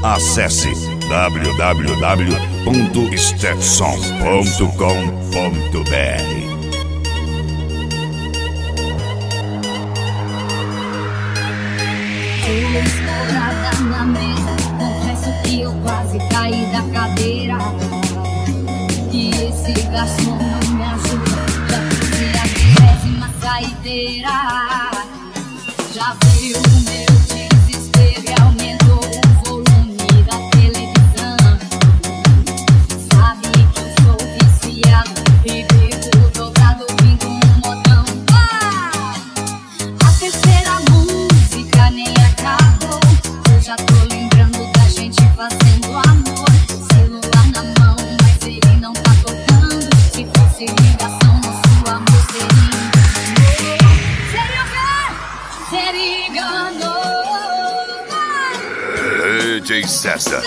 Acesse www.stetson.com.br. Estourada na mesa, confesso que eu quase caí da cadeira. E esse garçom não me ajuda, já trouxe a 20ª saideira. Já veio o meu desespero e aumentou o volume da televisão. Sabe que eu sou viciado e bebo dobrado ouvindo um modão. A terceira música nem acabou, eu já tô lembrando da gente fazendo amor. Celular na mão, mas ele não tá tocando. Se fosse ligação, nosso amor seria enganou. DJ César.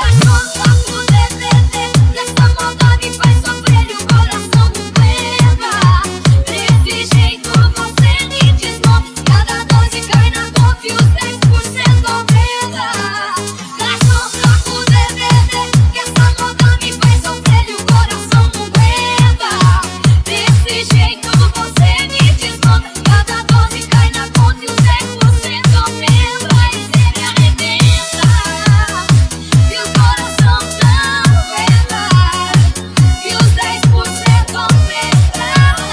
Nessa moda me faz sofrer e o coração não aguenta. Desse jeito você me desmonta. Cada 12 cai na conta e os 10% aumenta. Garçom, troca o DVD, que essa moda me faz sofrer e o coração não aguenta. Desse jeito você me desmonta. Cada 12 cai na conta e os 10% aumenta. E ele arrebenta. E o coração não aguenta. E os 10% aumenta.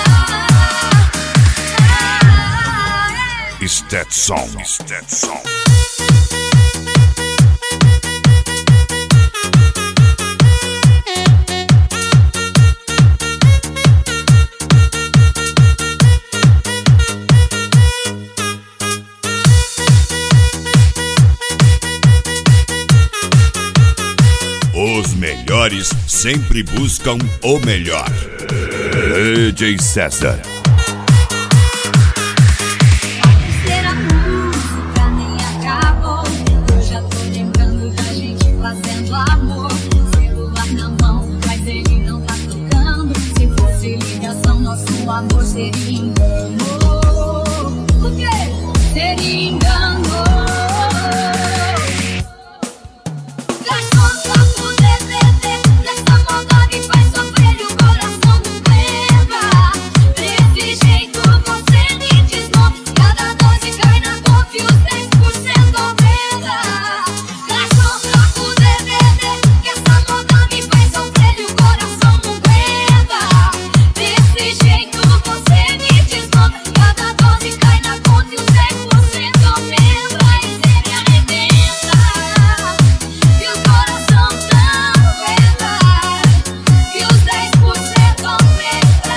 Stetson. Os melhores sempre buscam o melhor. DJ César. A terceira música nem acabou, eu já tô lembrando da gente fazendo amor. Celular na mão, mas ele não tá tocando. Se fosse ligação, nosso amor seria engano. O quê? Seria engano. Garçom, troca o DVD, nessa moda me faz sofrer e o coração não aguenta. Desse jeito você me desmonta. Cada 12 cai na conta e os 10% aumenta. Garçom, troca o DVD, que essa moda me faz sofrer e o coração não aguenta. Desse jeito você me desmonta. Cada 12 cai na conta e os 10% aumenta. E ele arrebenta. E o coração não aguenta. E os 10% aumenta.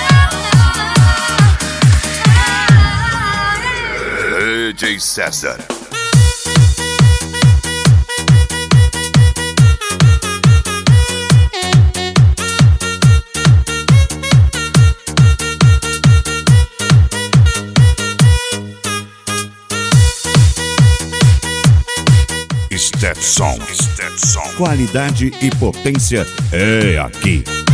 DJ César. Stetson. Qualidade e potência é aqui.